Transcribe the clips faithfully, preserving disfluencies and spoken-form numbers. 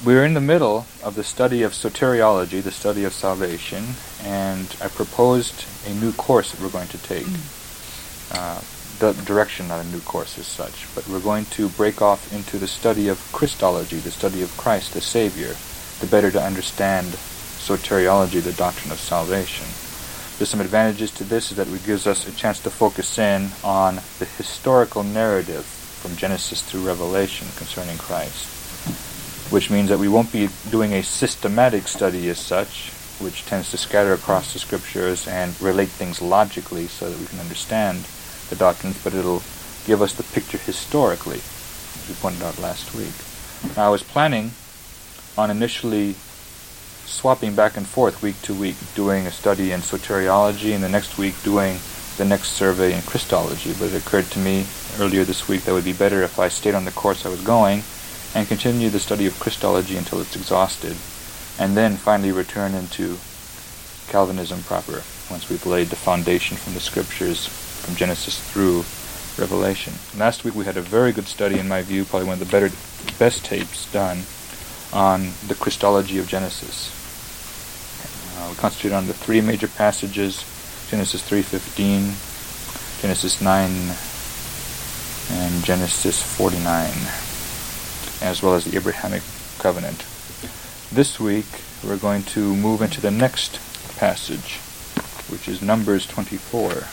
we're in the middle of the study of soteriology, the study of salvation, and I proposed a new course that we're going to take. Uh, the direction, not a new course as such, but we're going to break off into the study of Christology, the study of Christ, the Savior, the better to understand soteriology, the doctrine of salvation. There's some advantages to this, is that it gives us a chance to focus in on the historical narrative from Genesis through Revelation concerning Christ, which means that we won't be doing a systematic study as such, which tends to scatter across the scriptures and relate things logically so that we can understand the doctrines, but it'll give us the picture historically, as we pointed out last week. Now, I was planning on initially swapping back and forth week to week, doing a study in soteriology, and the next week doing the next survey in Christology, but it occurred to me earlier this week that it would be better if I stayed on the course I was going and continue the study of Christology until it's exhausted, and then finally return into Calvinism proper, once we've laid the foundation from the scriptures from Genesis through Revelation. Last week we had a very good study, in my view, probably one of the better, best tapes done on the Christology of Genesis. Uh, we concentrated on the three major passages, Genesis three fifteen, Genesis nine, and Genesis forty-nine, as well as the Abrahamic covenant. This week we're going to move into the next passage, which is Numbers twenty-four.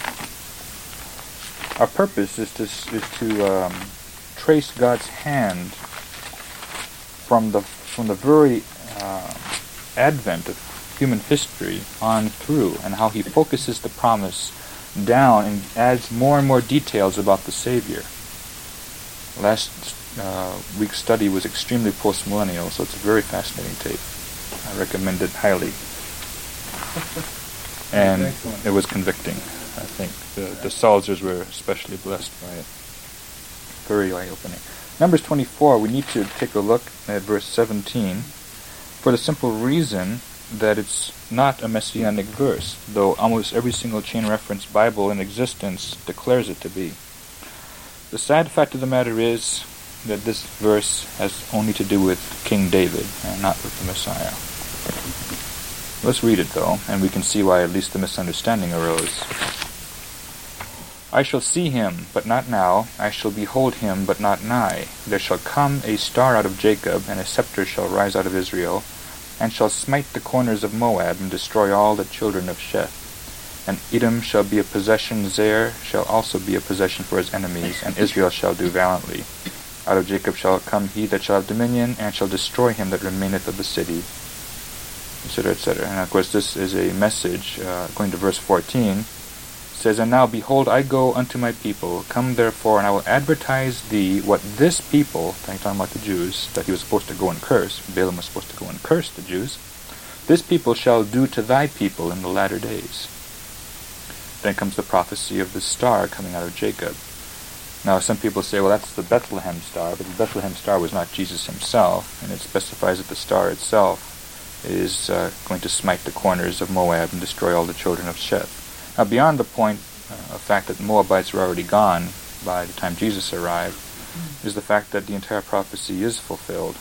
Our purpose is to, is to um, trace God's hand from the from the very uh, advent of human history on through, and how he focuses the promise down and adds more and more details about the Savior. Last uh, week's study was extremely post-millennial, so it's a very fascinating tape. I recommend it highly. And it was convicting, I think. The, the Salzers were especially blessed by it. Very eye-opening. Numbers twenty-four, we need to take a look at verse seventeen, for the simple reason that it's not a messianic verse, though almost every single chain reference Bible in existence declares it to be. The sad fact of the matter is that this verse has only to do with King David and not with the Messiah. Let's read it, though, and we can see why at least the misunderstanding arose. I shall see him, but not now. I shall behold him, but not nigh. There shall come a star out of Jacob, and a scepter shall rise out of Israel, and shall smite the corners of Moab, and destroy all the children of Sheth. And Edom shall be a possession, Zair shall also be a possession for his enemies, and Israel shall do valiantly. Out of Jacob shall come he that shall have dominion, and shall destroy him that remaineth of the city, et cetera, et cetera. And of course this is a message, uh, going to verse fourteen, says, And now, behold, I go unto my people. Come therefore, and I will advertise thee what this people, talking about the Jews, that he was supposed to go and curse, Balaam was supposed to go and curse the Jews, this people shall do to thy people in the latter days. Then comes the prophecy of the star coming out of Jacob. Now, some people say, well, that's the Bethlehem star, but the Bethlehem star was not Jesus himself, and it specifies that the star itself is uh, going to smite the corners of Moab and destroy all the children of Sheth. Now, beyond the point uh, of fact that the Moabites were already gone by the time Jesus arrived, mm. is the fact that the entire prophecy is fulfilled.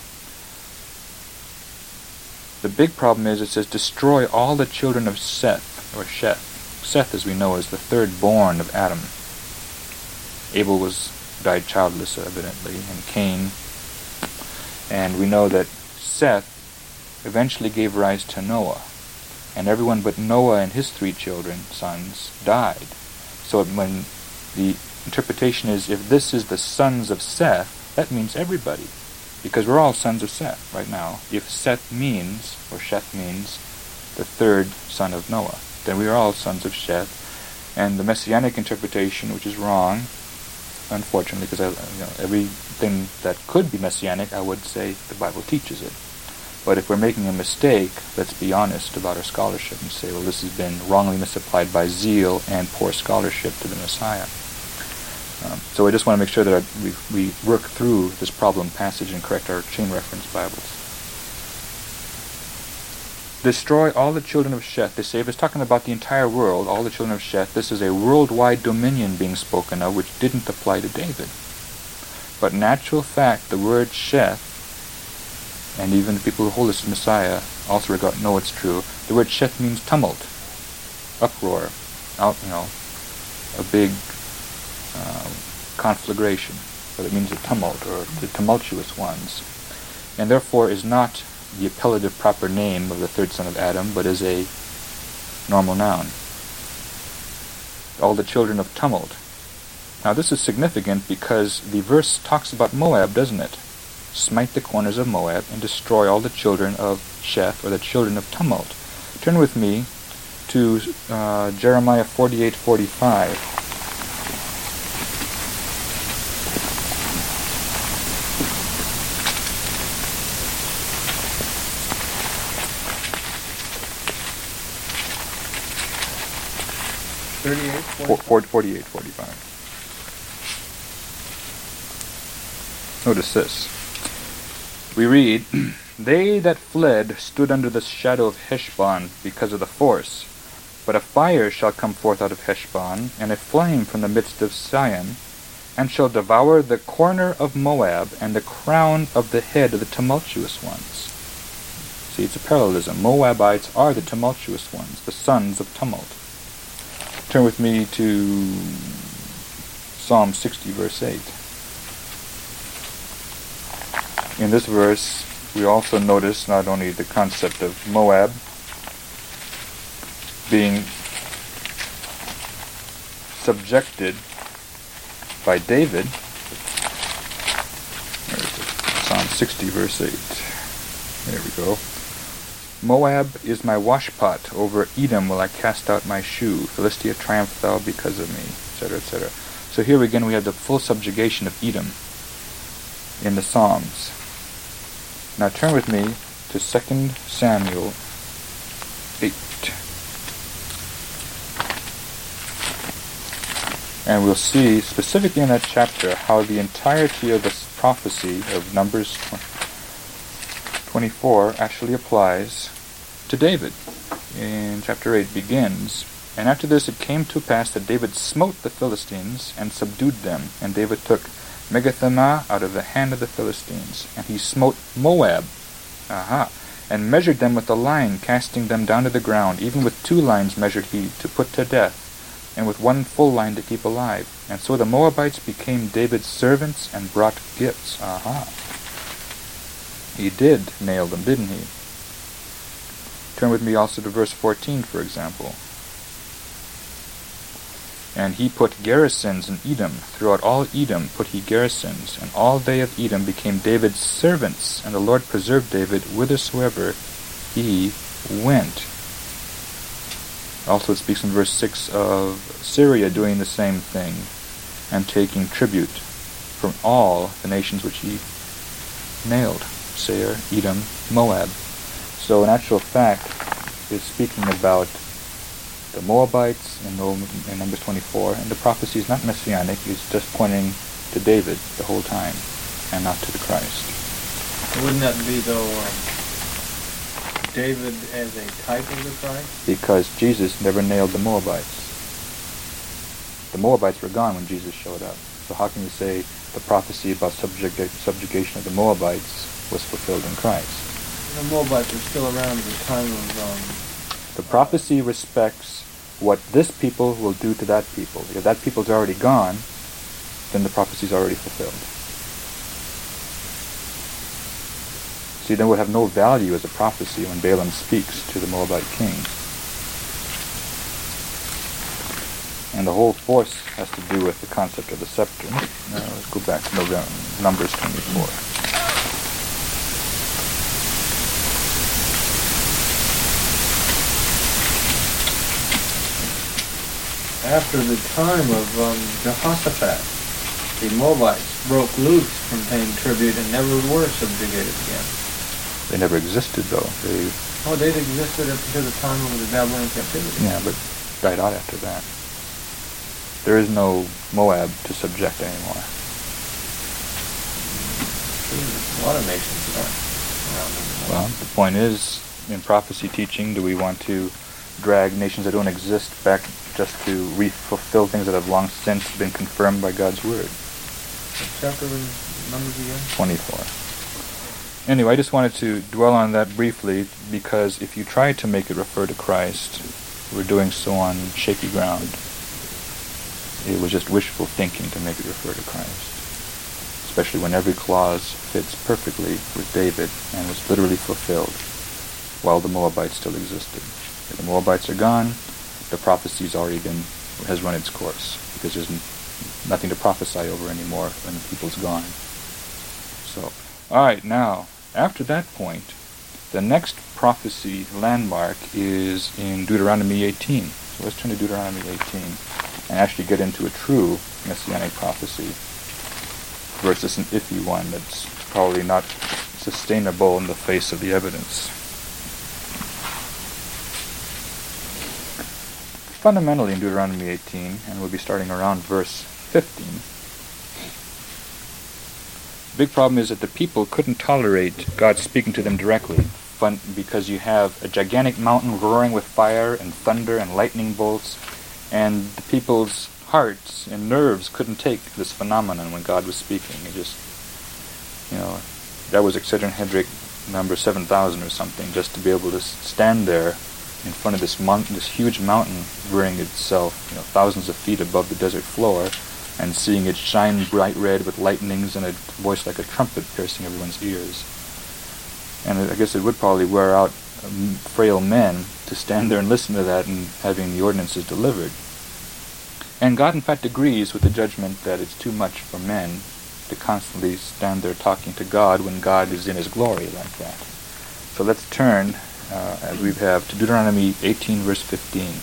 The big problem is it says, destroy all the children of Seth, or Sheth. Seth, as we know, is the third born of Adam. Abel was died childless, evidently, and Cain. And we know that Seth eventually gave rise to Noah. And everyone but Noah and his three children, sons, died. So when the interpretation is, if this is the sons of Seth, that means everybody. Because we're all sons of Seth right now. If Seth means, or Sheth means, the third son of Noah, then we are all sons of Sheth. And the Messianic interpretation, which is wrong, unfortunately, because you know, everything that could be Messianic, I would say the Bible teaches it. But if we're making a mistake, let's be honest about our scholarship and say, well, this has been wrongly misapplied by zeal and poor scholarship to the Messiah. Um, so I just want to make sure that we, we work through this problem passage and correct our chain reference Bibles. Destroy all the children of Sheth. They say if it's talking about the entire world, all the children of Sheth, this is a worldwide dominion being spoken of, which didn't apply to David. But in actual fact, the word Sheth and even the people who hold this Messiah also regard, know it's true. The word Sheth means tumult, uproar, out, you know, a big uh, conflagration, but it means a tumult, or the tumultuous ones, and therefore is not the appellative proper name of the third son of Adam, but is a normal noun. All the children of tumult. Now this is significant because the verse talks about Moab, doesn't it? Smite the corners of Moab and destroy all the children of Sheth, or the children of tumult. Turn with me to uh, Jeremiah forty-eight forty-five. thirty-eight, forty-eight forty-five. Notice this. We read, They that fled stood under the shadow of Heshbon because of the force. But a fire shall come forth out of Heshbon, and a flame from the midst of Sion, and shall devour the corner of Moab, and the crown of the head of the tumultuous ones. See, it's a parallelism. Moabites are the tumultuous ones, the sons of tumult. Turn with me to Psalm sixty, verse eight. In this verse, we also notice not only the concept of Moab being subjected by David. Where is it? Psalm sixty, verse eight. There we go. Moab is my washpot. Over Edom will I cast out my shoe. Philistia, triumph thou because of me, et cetera, et cetera. So here again we have the full subjugation of Edom in the Psalms. Now turn with me to Second Samuel eight. And we'll see specifically in that chapter how the entirety of this prophecy of Numbers twenty-four actually applies to David. In chapter eight begins, And after this it came to pass that David smote the Philistines and subdued them, and David took Megathemah out of the hand of the Philistines, and he smote Moab, aha, and measured them with a line, casting them down to the ground. Even with two lines measured he, to put to death, and with one full line to keep alive. And so the Moabites became David's servants and brought gifts. Aha. He did nail them, didn't he? Turn with me also to verse fourteen, for example. And he put garrisons in Edom. Throughout all Edom put he garrisons, and all they of Edom became David's servants, and the Lord preserved David whithersoever he went. Also it speaks in verse six of Syria doing the same thing, and taking tribute from all the nations which he nailed. Seir, Edom, Moab. So in actual fact, it's speaking about the Moabites in, in Numbers twenty-four, and the prophecy is not messianic, it's just pointing to David the whole time, and not to the Christ. Wouldn't that be, though, um, David as a type of the Christ? Because Jesus never nailed the Moabites. The Moabites were gone when Jesus showed up. So how can you say the prophecy about subjuga- subjugation of the Moabites was fulfilled in Christ? The Moabites were still around at the time of... Um, the prophecy respects what this people will do to that people. If that people's already gone, then the prophecy's already fulfilled. See, then it would have no value as a prophecy when Balaam speaks to the Moabite king. And the whole force has to do with the concept of the scepter. Now let's go back to November, Numbers twenty-four. After the time of um, Jehoshaphat, the Moabites broke loose from paying tribute and never were subjugated again. They never existed, though. They oh, they existed up until the time of the Babylonian captivity. Yeah, but died out after that. There is no Moab to subject anymore. A lot of nations are around them. Well, the point is, in prophecy teaching, do we want to drag nations that don't exist back just to re-fulfill things that have long since been confirmed by God's Word? What chapter in Numbers again? twenty-four. Anyway, I just wanted to dwell on that briefly, because if you try to make it refer to Christ, we're doing so on shaky ground. It was just wishful thinking to make it refer to Christ, especially when every clause fits perfectly with David and was literally fulfilled while the Moabites still existed. If the Moabites are gone, the prophecy's already been, has run its course, because there's nothing to prophesy over anymore when the people's gone. So, alright, now, after that point, the next prophecy landmark is in Deuteronomy eighteen. So let's turn to Deuteronomy eighteen and actually get into a true messianic prophecy versus an iffy one that's probably not sustainable in the face of the evidence. Fundamentally in Deuteronomy eighteen, and we'll be starting around verse fifteen, the big problem is that the people couldn't tolerate God speaking to them directly, fun, because you have a gigantic mountain roaring with fire and thunder and lightning bolts, and the people's hearts and nerves couldn't take this phenomenon when God was speaking. It just, you know, that was Excedrin-Hedrick number seven thousand or something, just to be able to stand there in front of this mon- this huge mountain rearing itself, you know, thousands of feet above the desert floor, and seeing it shine bright red with lightnings and a voice like a trumpet piercing everyone's ears. And I guess it would probably wear out um, frail men to stand there and listen to that and having the ordinances delivered. And God in fact agrees with the judgment that it's too much for men to constantly stand there talking to God when God is in his glory like that. So let's turn, uh, as we have, to Deuteronomy eighteen verse fifteen.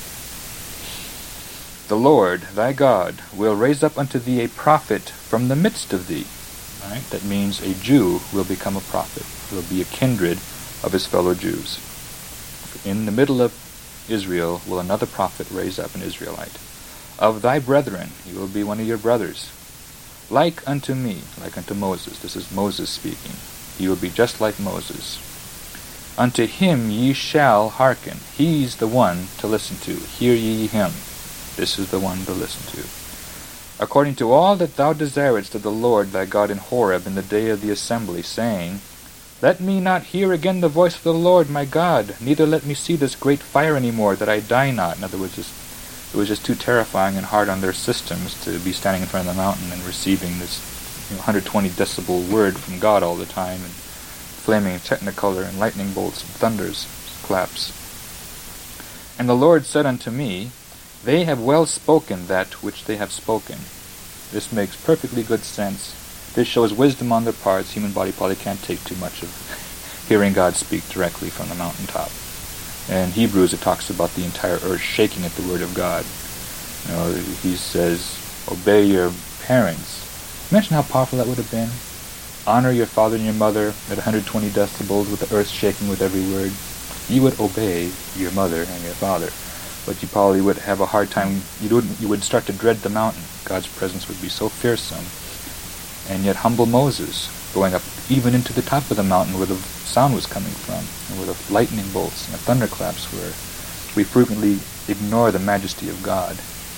The Lord, thy God, will raise up unto thee a prophet from the midst of thee. Right? That means a Jew will become a prophet. Will be a kindred of his fellow Jews. In the middle of Israel will another prophet raise up, an Israelite. Of thy brethren, he will be one of your brothers. Like unto me, like unto Moses. This is Moses speaking. He will be just like Moses. Unto him ye shall hearken. He's the one to listen to. Hear ye him. This is the one to listen to. According to all that thou desiredst of the Lord thy God in Horeb in the day of the assembly, saying, Let me not hear again the voice of the Lord my God, neither let me see this great fire any more, that I die not. In other words, it was just too terrifying and hard on their systems to be standing in front of the mountain and receiving this, you know, one hundred twenty decibel word from God all the time, and flaming technicolor and lightning bolts and thunders, claps. And the Lord said unto me, They have well spoken that which they have spoken. This makes perfectly good sense. This shows wisdom on their parts. Human body probably can't take too much of hearing God speak directly from the mountaintop. And in Hebrews it talks about the entire earth shaking at the word of God. You know, he says, obey your parents. Imagine how powerful that would have been. Honor your father and your mother at one hundred twenty decibels with the earth shaking with every word. You would obey your mother and your father. But you probably would have a hard time. You would you would start to dread the mountain. God's presence would be so fearsome. And yet humble Moses, going up even into the top of the mountain where the sound was coming from, and where the lightning bolts and the thunderclaps were. We frequently ignore the majesty of God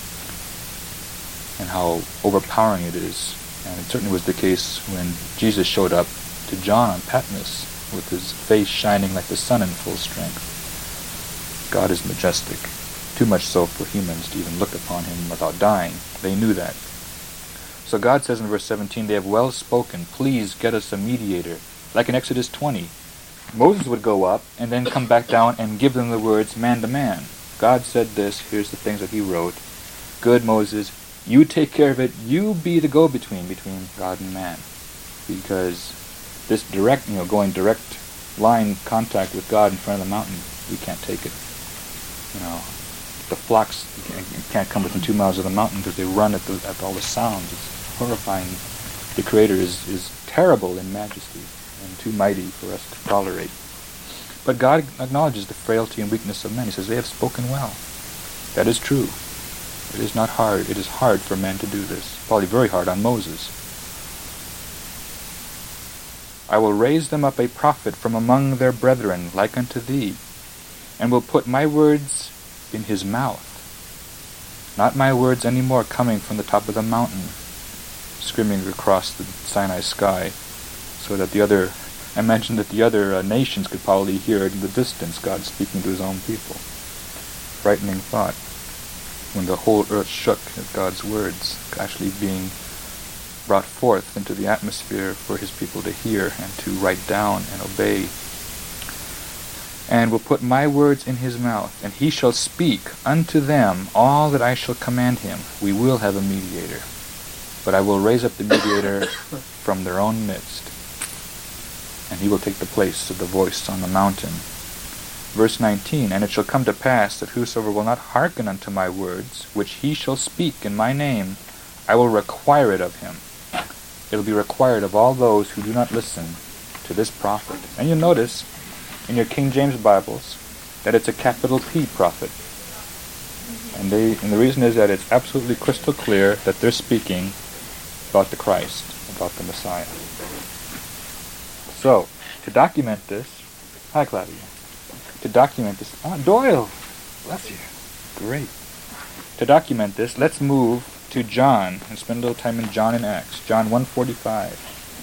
and how overpowering it is. And it certainly was the case when Jesus showed up to John on Patmos with his face shining like the sun in full strength. God is majestic. Too much so for humans to even look upon him without dying. They knew that. So God says in verse seventeen, They have well spoken. Please get us a mediator. Like in Exodus twenty. Moses would go up and then come back down and give them the words man to man. God said this. Here's the things that he wrote. Good, Moses. You take care of it. You be the go-between between God and man. Because this direct, you know, going direct line contact with God in front of the mountain, we can't take it. You know, the flocks can't come within two miles of the mountain because they run at, the, at all the sounds. It's horrifying. The Creator is, is terrible in majesty and too mighty for us to tolerate. But God acknowledges the frailty and weakness of men. He says, they have spoken well. That is true. It is not hard. It is hard for men to do this. Probably very hard on Moses. I will raise them up a prophet from among their brethren, like unto thee, and will put my words in his mouth. Not my words any more coming from the top of the mountain, screaming across the Sinai sky, so that the other I imagine that the other uh, nations could probably hear it in the distance, God speaking to his own people. Frightening thought. When the whole earth shook at God's words actually being brought forth into the atmosphere for his people to hear and to write down and obey. And will put my words in his mouth, and he shall speak unto them all that I shall command him. We will have a mediator, but I will raise up the mediator from their own midst, and he will take the place of the voice on the mountain. Verse nineteen, and it shall come to pass that whosoever will not hearken unto my words, which he shall speak in my name, I will require it of him. It will be required of all those who do not listen to this prophet. And you'll notice in your King James Bibles that it's a capital P prophet. And they and the reason is that it's absolutely crystal clear that they're speaking about the Christ, about the Messiah. So, to document this, hi Claudia. To document this, ah, Doyle, bless you, great. To document this, let's move to John and spend a little time in John and Acts. John one forty-five.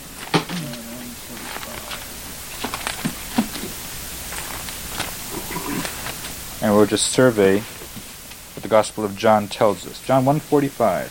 And we'll just survey what the Gospel of John tells us. John one forty-five.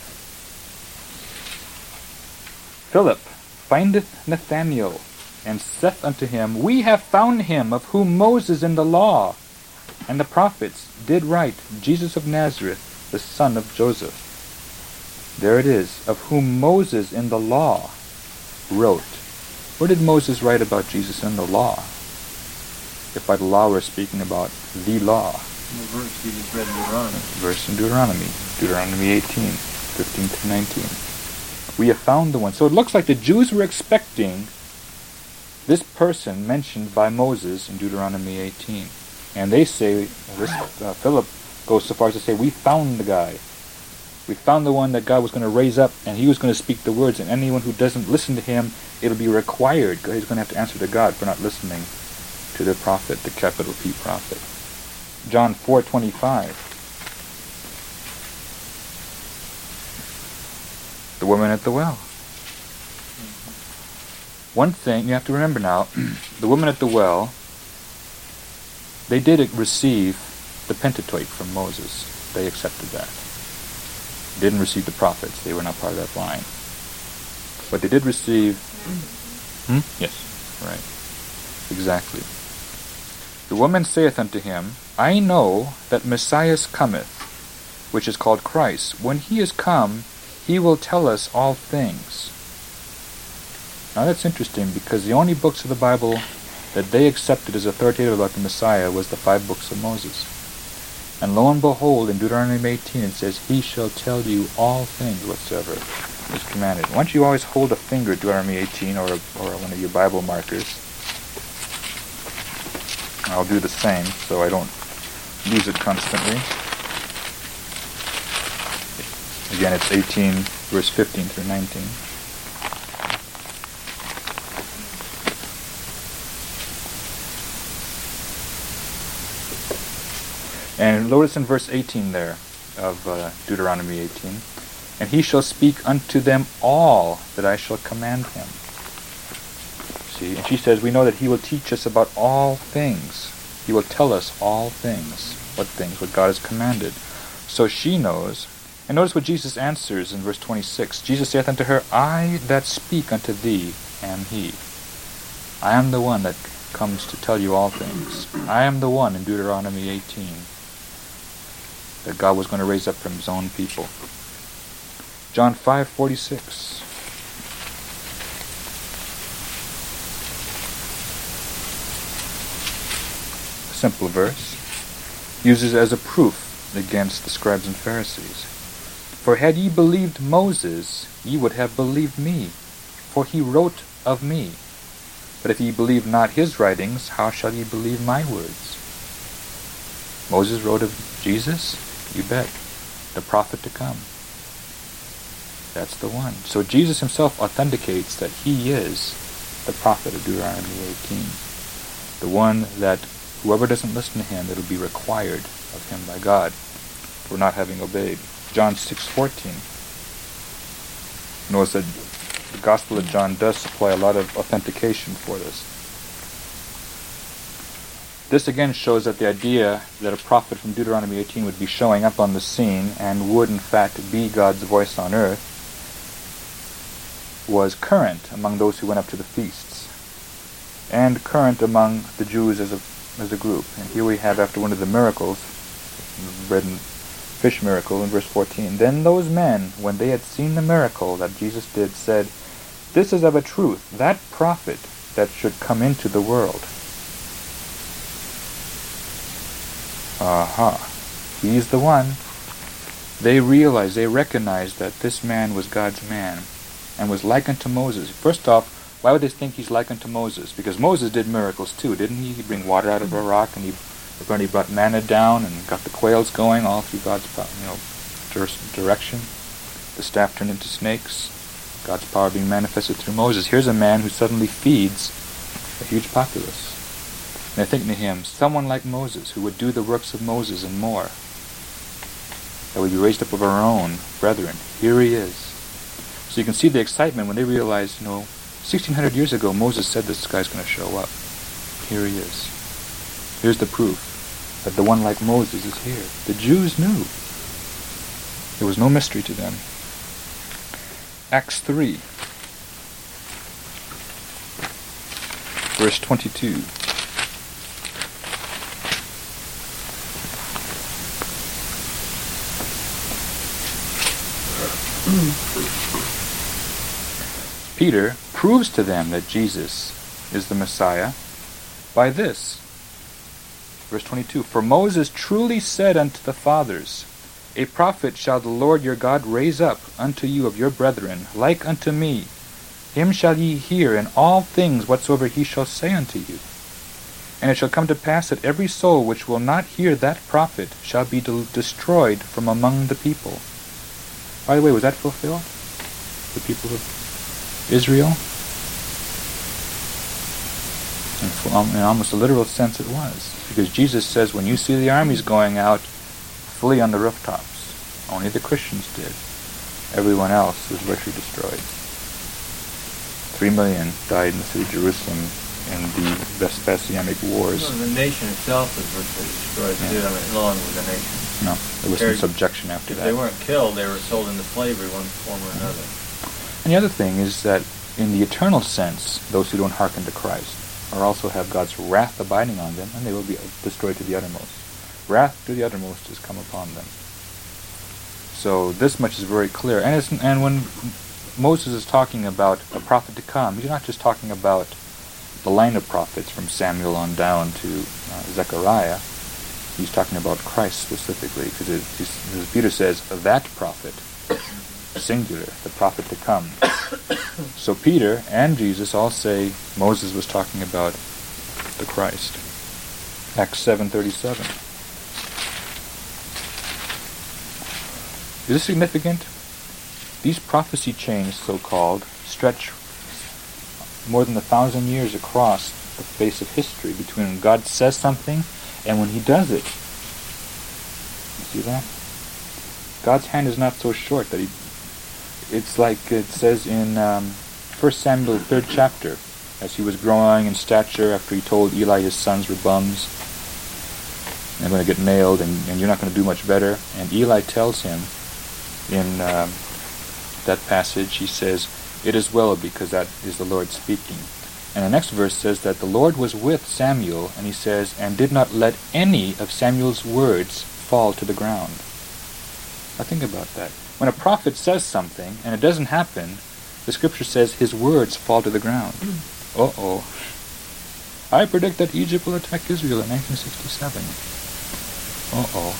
Philip findeth Nathanael, and saith unto him, We have found him, of whom Moses in the law and the prophets did write, Jesus of Nazareth, the son of Joseph. There it is, of whom Moses in the law wrote. Where did Moses write about Jesus in the law? If by the law we're speaking about the law. The verse you just read in Deuteronomy. Verse in Deuteronomy. Deuteronomy eighteen, fifteen to nineteen. We have found the one. So it looks like the Jews were expecting this person mentioned by Moses in Deuteronomy eighteen. And they say, this, uh, Philip goes so far as to say, we found the guy. We found the one that God was going to raise up, and he was going to speak the words, and anyone who doesn't listen to him, it'll be required. He's going to have to answer to God for not listening to the prophet, the capital P prophet. John four twenty-five. The woman at the well. One thing you have to remember now, the woman at the well, they did receive the Pentateuch from Moses. They accepted that. They didn't receive the prophets. They were not part of that line. But they did receive... Hmm? Yes, right. Exactly. The woman saith unto him, I know that Messiah cometh, which is called Christ. When he is come, he will tell us all things. Now that's interesting, because the only books of the Bible that they accepted as authoritative about the Messiah was the five books of Moses. And lo and behold, in Deuteronomy eighteen it says, He shall tell you all things whatsoever is commanded. Why don't you always hold a finger at Deuteronomy eighteen, or, or one of your Bible markers. I'll do the same so I don't lose it constantly. Again, it's eighteen, verse fifteen through nineteen. And notice in verse eighteen there of uh, Deuteronomy eighteen, and he shall speak unto them all that I shall command him. See, and she says, we know that he will teach us about all things. He will tell us all things. What things? What God has commanded. So she knows. And notice what Jesus answers in verse twenty-six. Jesus saith unto her, I that speak unto thee am he. I am the one that comes to tell you all things. I am the one in Deuteronomy eighteen that God was going to raise up from his own people. John five forty-six. A simple verse. Uses as a proof against the scribes and Pharisees. For had ye believed Moses, ye would have believed me, for he wrote of me. But if ye believe not his writings, how shall ye believe my words? Moses wrote of Jesus? You bet. The prophet to come. That's the one. So Jesus himself authenticates that he is the prophet of Deuteronomy eighteen. The one that whoever doesn't listen to him, it'll be required of him by God for not having obeyed. John six fourteen. Notice that the Gospel of John does supply a lot of authentication for this. This again shows that the idea that a prophet from Deuteronomy eighteen would be showing up on the scene and would in fact be God's voice on earth was current among those who went up to the feasts, and current among the Jews as a as a group. And here we have, after one of the miracles, the bread and fish miracle in verse fourteen, then those men, when they had seen the miracle that Jesus did, said, this is of a truth that prophet that should come into the world. Aha, he's the one. They realized, they recognized that this man was God's man and was like unto Moses. First off, why would they think he's like unto Moses? Because Moses did miracles too, didn't he? He'd bring water out of a rock, and he, he brought manna down and got the quails going all through God's you know, direction. The staff turned into snakes. God's power being manifested through Moses. Here's a man who suddenly feeds a huge populace. And they're thinking to him, someone like Moses, who would do the works of Moses and more, that would be raised up of our own brethren. Here he is. So you can see the excitement when they realize, you know, sixteen hundred years ago, Moses said this guy's going to show up. Here he is. Here's the proof that the one like Moses is here. The Jews knew. There was no mystery to them. Acts three, verse twenty-two. Peter proves to them that Jesus is the Messiah by this. Verse twenty-two, for Moses truly said unto the fathers, a prophet shall the Lord your God raise up unto you of your brethren, like unto me. Him shall ye hear in all things whatsoever he shall say unto you. And it shall come to pass that every soul which will not hear that prophet shall be de- destroyed from among the people. By the way, was that fulfilled? The people of Israel? In, in almost a literal sense it was. Because Jesus says, when you see the armies going out, flee on the rooftops. Only the Christians did. Everyone else was virtually destroyed. Three million died in the city of Jerusalem in the Vespasianic Wars. Well, the nation itself was virtually destroyed yeah. too. I mean, along with the nation. No, there was They're, some subjection after if that. If they weren't killed, they were sold into slavery one form or another. And the other thing is that in the eternal sense, those who don't hearken to Christ are also have God's wrath abiding on them, and they will be destroyed to the uttermost. Wrath to the uttermost has come upon them. So this much is very clear. And, it's, and when Moses is talking about a prophet to come, he's not just talking about the line of prophets from Samuel on down to uh, Zechariah. He's talking about Christ specifically, because as Peter says, that prophet, singular, the prophet to come. So Peter and Jesus all say Moses was talking about the Christ. Acts seven thirty-seven. Is this significant? These prophecy chains, so-called, stretch more than a thousand years across the face of history between when God says something and when he does it. You see that? God's hand is not so short that he... It's like it says in um, First Samuel, the third chapter, as he was growing in stature after he told Eli his sons were bums, they're going to get nailed, and, and you're not going to do much better. And Eli tells him in um, that passage, he says, it is well, because that is the Lord speaking. And the next verse says that the Lord was with Samuel, and he says, and did not let any of Samuel's words fall to the ground. Now think about that. When a prophet says something, and it doesn't happen, the scripture says his words fall to the ground. Uh-oh. I predict that Egypt will attack Israel in nineteen sixty-seven. Uh-oh.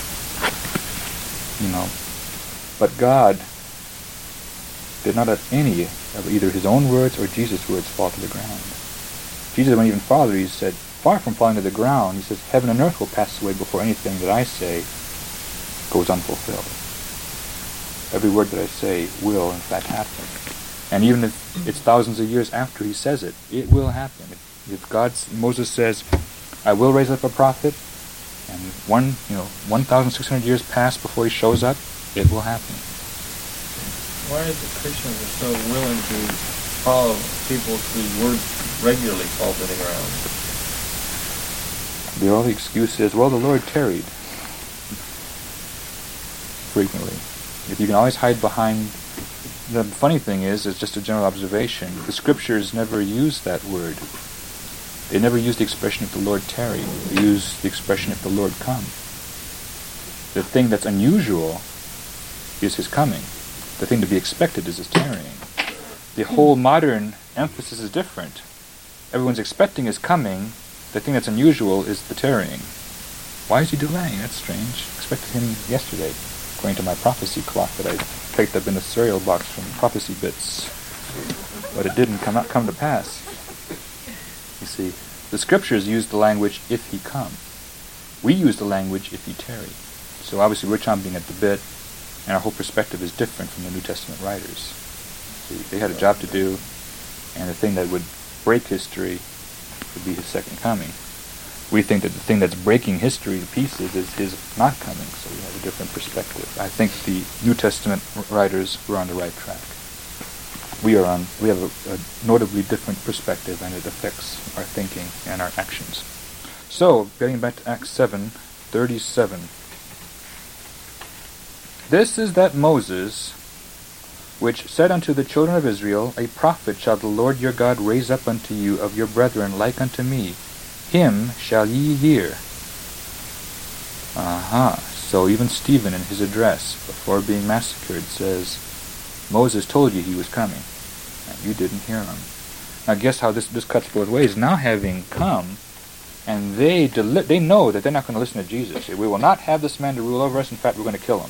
You know. But God did not let any of either his own words or Jesus' words fall to the ground. Jesus went even farther. He said, far from falling to the ground, he says, heaven and earth will pass away before anything that I say goes unfulfilled. Every word that I say will, in fact, happen. And even if it's thousands of years after he says it, it will happen. If God, Moses says, I will raise up a prophet, and one, you know, one thousand six hundred years pass before he shows up, it will happen. Why is it Christians are so willing to follow people whose words regularly fall to the ground? The only excuse is, well, the Lord tarried. Frequently. If you can always hide behind... The funny thing is, it's just a general observation, the Scriptures never use that word. They never use the expression if the Lord tarry. They use the expression if the Lord come. The thing that's unusual is his coming. The thing to be expected is his tarrying. The whole modern emphasis is different. Everyone's expecting his coming. The thing that's unusual is the tarrying. Why is he delaying? That's strange. Expected him yesterday, according to my prophecy clock that I picked up in the cereal box from Prophecy Bits. But it didn't come out, come to pass. You see, the Scriptures use the language, if he come. We use the language, if he tarry. So obviously we're chomping at the bit, and our whole perspective is different from the New Testament writers. See, they had a job to do, and the thing that would break history would be his second coming. We think that the thing that's breaking history to pieces is his not coming, so we have a different perspective. I think the New Testament writers were on the right track. We are on. We have a, a notably different perspective, and it affects our thinking and our actions. So, getting back to Acts seven thirty-seven. This is that Moses, which said unto the children of Israel, A prophet shall the Lord your God raise up unto you of your brethren like unto me. Him shall ye hear. Aha. So even Stephen in his address, before being massacred, says, Moses told you he was coming, and you didn't hear him. Now guess how this, this cuts both ways. Now having come, and they deli- they know that they're not going to listen to Jesus. We will not have this man to rule over us. In fact, we're going to kill him.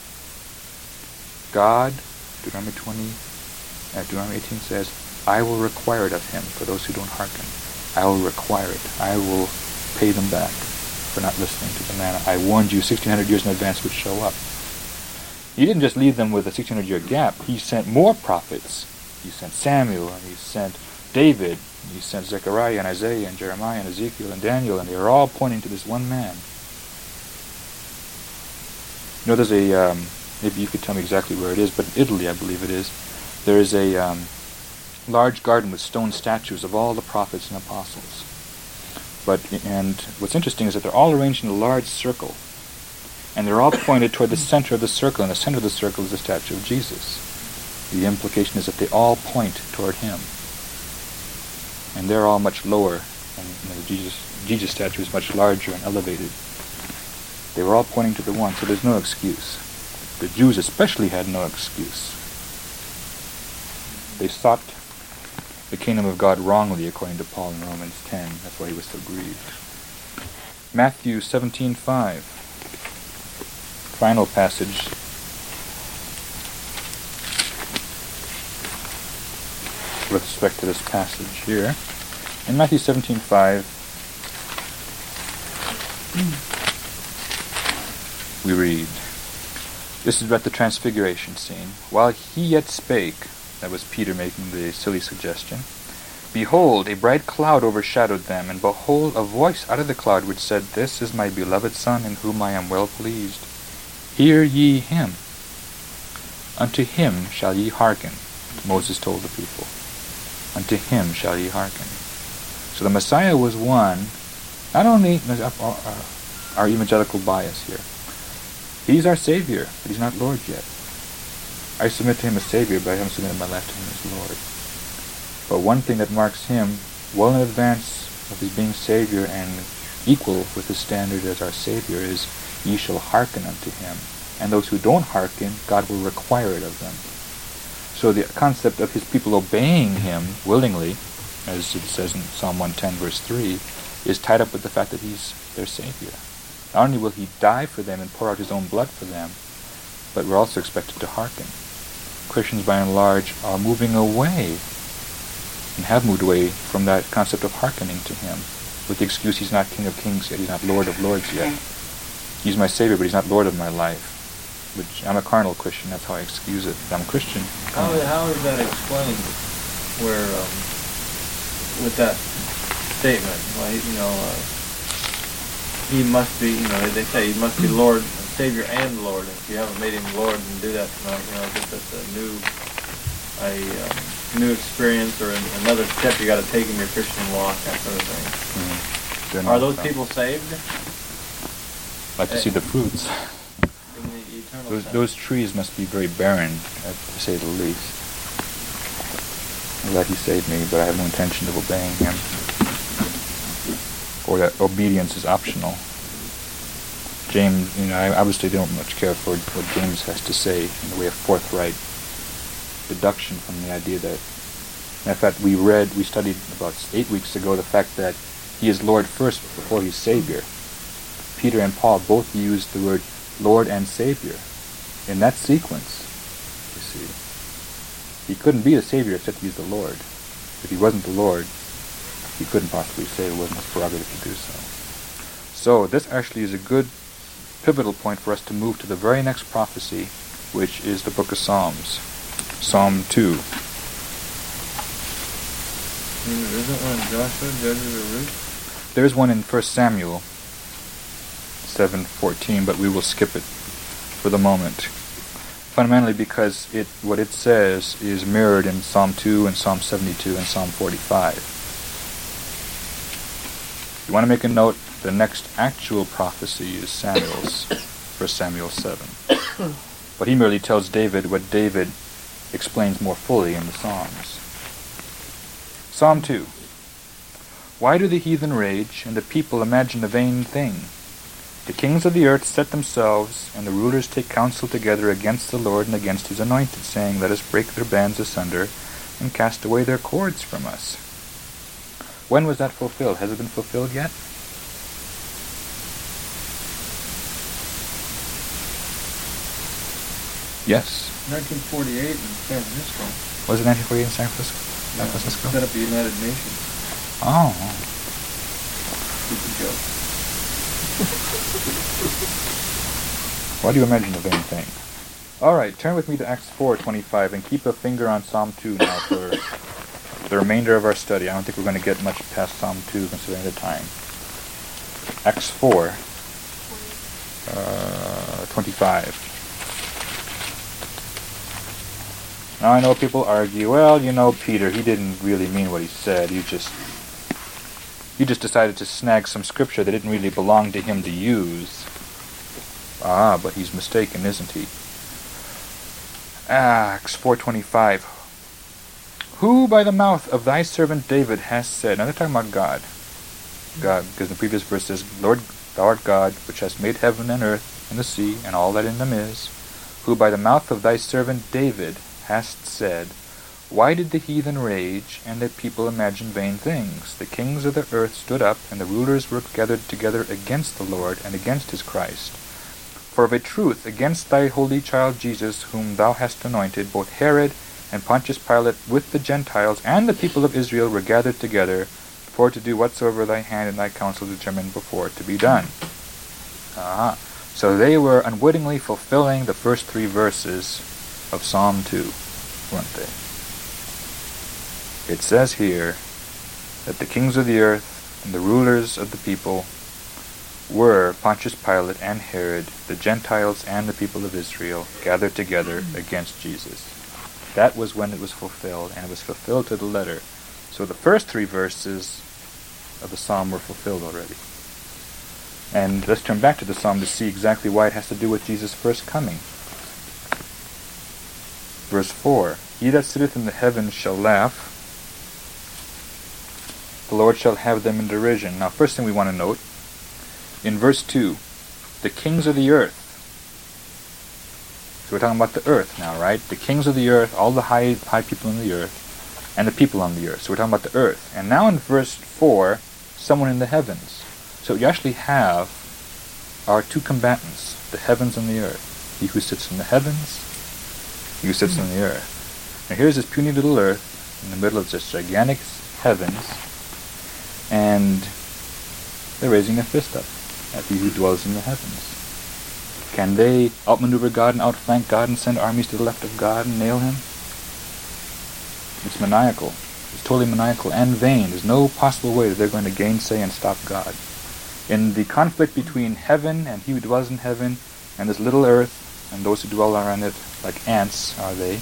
God, Deuteronomy twenty, uh, Deuteronomy eighteen says, I will require it of him for those who don't hearken. I will require it. I will pay them back for not listening to the man I warned you sixteen hundred years in advance would show up. He didn't just leave them with a sixteen hundred year gap. He sent more prophets. He sent Samuel, and he sent David, and he sent Zechariah, and Isaiah, and Jeremiah, and Ezekiel, and Daniel, and they are all pointing to this one man. You know, there's a, um, maybe you could tell me exactly where it is, but in Italy, I believe it is, there is a um, large garden with stone statues of all the prophets and apostles. But and what's interesting is that they're all arranged in a large circle, and they're all pointed toward the center of the circle, and the center of the circle is the statue of Jesus. The implication is that they all point toward him, and they're all much lower, and you know, Jesus Jesus statue is much larger and elevated. They were all pointing to the one, so there's no excuse. The Jews especially had no excuse. They sought the kingdom of God wrongly, according to Paul in Romans ten. That's why he was so grieved. Matthew seventeen five. Final passage. With respect to this passage here. In Matthew seventeen five, we read, this is about the transfiguration scene. While he yet spake, that was Peter making the silly suggestion, behold, a bright cloud overshadowed them, and behold, a voice out of the cloud which said, This is my beloved Son, in whom I am well pleased. Hear ye him. Unto him shall ye hearken, Moses told the people. Unto him shall ye hearken. So the Messiah was one, not only our evangelical bias here. He's our Savior, but he's not Lord yet. I submit to him as Savior, but I haven't submitted my life to him as Lord. But one thing that marks him well in advance of his being Savior and equal with his standard as our Savior is, ye shall hearken unto him. And those who don't hearken, God will require it of them. So the concept of his people obeying him willingly, as it says in Psalm one ten verse three, is tied up with the fact that he's their Savior. Not only will he die for them and pour out his own blood for them, but we're also expected to hearken. Christians by and large are moving away and have moved away from that concept of hearkening to him with the excuse he's not King of Kings yet, he's not Lord of Lords yet. He's my Savior, but he's not Lord of my life. Which I'm a carnal Christian, that's how I excuse it. I'm a Christian. How, how is that explained? Where, um, with that statement, like, you know, uh, he must be, you know, they say he must be Lord, Savior and Lord. And if you haven't made him Lord, and do that tonight, you know, just that's a new, a um, new experience or an, another step you got to take in your Christian walk, that sort of thing. Mm-hmm. They're Are not those from. people saved Like to see the fruits. in the eternal Those, sense? those trees must be very barren, uh, to say the least. I'm glad he saved me, but I have no intention of obeying him. Or that obedience is optional. James, you know, I obviously don't much care for what James has to say in the way of forthright deduction from the idea that, in fact, we read, we studied about eight weeks ago the fact that he is Lord first before he's Savior. Peter and Paul both used the word Lord and Savior in that sequence, you see. He couldn't be the Savior except he's the Lord. If he wasn't the Lord, he couldn't possibly say it wasn't his prerogative to do so. So this actually is a good pivotal point for us to move to the very next prophecy, which is the book of Psalms. Psalm two. Isn't one Joshua, Judges, or Ruth? There's one in First Samuel seven fourteen, but we will skip it for the moment. Fundamentally because it what it says is mirrored in Psalm two and Psalm seventy-two and Psalm forty-five. You want to make a note, the next actual prophecy is Samuel's, First Samuel seven. But he merely tells David what David explains more fully in the Psalms. Psalm two. Why do the heathen rage, and the people imagine a vain thing? The kings of the earth set themselves, and the rulers take counsel together against the Lord and against his anointed, saying, Let us break their bands asunder, and cast away their cords from us. When was that fulfilled? Has it been fulfilled yet? Yes. nineteen forty-eight in San Francisco. Was it nineteen forty-eight in San Francisco? San Yeah, Francisco? set up the United Nations. Oh. Stupid joke. Why do you imagine a vain thing? All right, turn with me to Acts four twenty-five and keep a finger on Psalm two now for the remainder of our study. I don't think we're going to get much past Psalm two considering the time. Acts four uh, twenty-five. Now I know people argue, well, you know, Peter, he didn't really mean what he said. He just he just decided to snag some scripture that didn't really belong to him to use. Ah, but he's mistaken, isn't he? Acts four twenty-five. Who by the mouth of thy servant David has said, now they're talking about God. God, because the previous verse says, Lord, thou art God, which hast made heaven and earth and the sea, and all that in them is, who by the mouth of thy servant David hast said, Why did the heathen rage, and the people imagine vain things? The kings of the earth stood up, and the rulers were gathered together against the Lord and against his Christ. For of a truth, against thy holy child Jesus, whom thou hast anointed, both Herod and Pontius Pilate with the Gentiles and the people of Israel were gathered together, for to do whatsoever thy hand and thy counsel determined before to be done. Ah, so they were unwittingly fulfilling the first three verses of Psalm two, weren't they? It says here that the kings of the earth and the rulers of the people were Pontius Pilate and Herod, the Gentiles and the people of Israel, gathered together against Jesus. That was when it was fulfilled, and it was fulfilled to the letter. So the first three verses of the psalm were fulfilled already. And let's turn back to the psalm to see exactly why it has to do with Jesus' first coming. Verse four, He that sitteth in the heavens shall laugh, the Lord shall have them in derision. Now, first thing we want to note, in verse two, the kings of the earth. So we're talking about the earth now, right? The kings of the earth, all the high high people in the earth, and the people on the earth. So we're talking about the earth. And now in verse four, someone in the heavens. So you actually have our two combatants, the heavens and the earth. He who sits in the heavens, he who sits mm-hmm. in the earth. Now here's this puny little earth in the middle of this gigantic heavens, and they're raising their fist up at he who dwells in the heavens. Can they outmaneuver God and outflank God and send armies to the left of God and nail him? It's maniacal. It's totally maniacal and vain. There's no possible way that they're going to gainsay and stop God. In the conflict between heaven and he who dwells in heaven and this little earth and those who dwell around it, like ants are they,